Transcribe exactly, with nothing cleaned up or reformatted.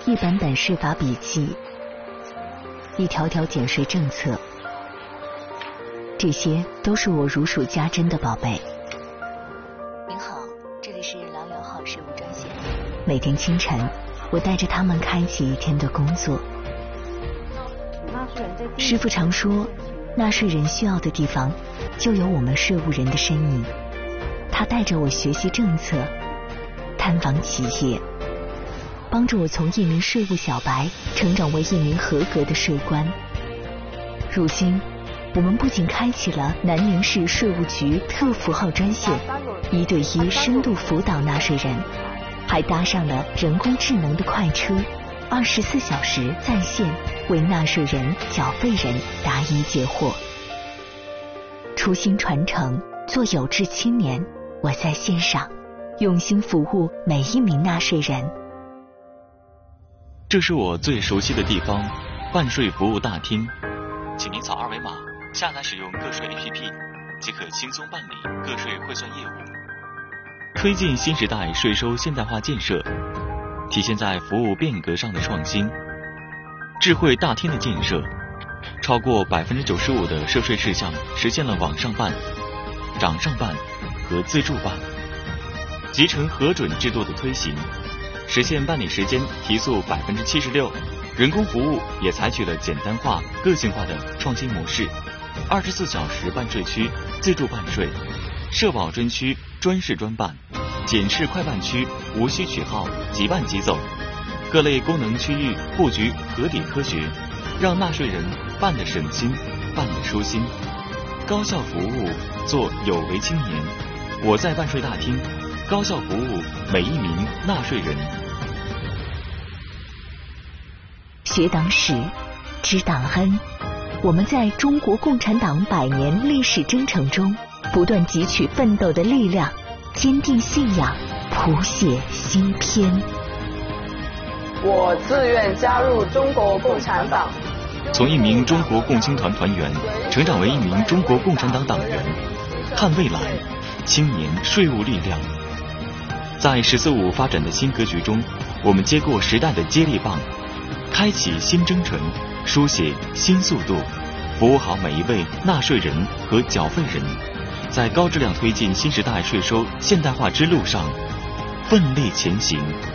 一本本税法笔记，一条条减税政策，这些都是我如数家珍的宝贝。您好，这里是郎友号税务专线。每天清晨，我带着他们开启一天的工作。师傅常说，纳税人需要的地方，就有我们税务人的身影。他带着我学习政策，探访企业，帮助我从一名税务小白成长为一名合格的税官。如今，我们不仅开启了南宁市税务局特符号专线，一对一深度辅导纳税人，还搭上了人工智能的快车，二十四小时在线为纳税人、缴费人答疑解惑。初心传承，做有志青年，我在线上用心服务每一名纳税人。 这是我最熟悉的地方，办税服务大厅，请您扫二维码下载使用个税 A P P， 即可轻松办理个税汇算业务。推进新时代税收现代化建设，体现在服务变革上的创新。智慧大厅的建设，超过百分之九十五的涉税事项实现了网上办、掌上办和自助办。集成核准制度的推行，实现办理时间提速百分之七十六，人工服务也采取了简单化、个性化的创新模式。二十四小时办税区自助办税，社保专区专事专办，简式快办区无需取号，即办即走。各类功能区域布局合理科学，让纳税人办得省心，办得舒心。高效服务，做有为青年。我在办税大厅，高效服务每一名纳税人。 学党史，知党恩。我们在中国共产党百年历史征程中，不断汲取奋斗的力量，坚定信仰，谱写新篇。 我自愿加入中国共产党。 从一名中国共青团团员成长为一名中国共产党党员，看未来，青年税务力量。在十四五发展的新格局中，我们接过时代的接力棒，开启新征程，书写新速度，服务好每一位纳税人和缴费人，在高质量推进新时代税收现代化之路上奋力前行。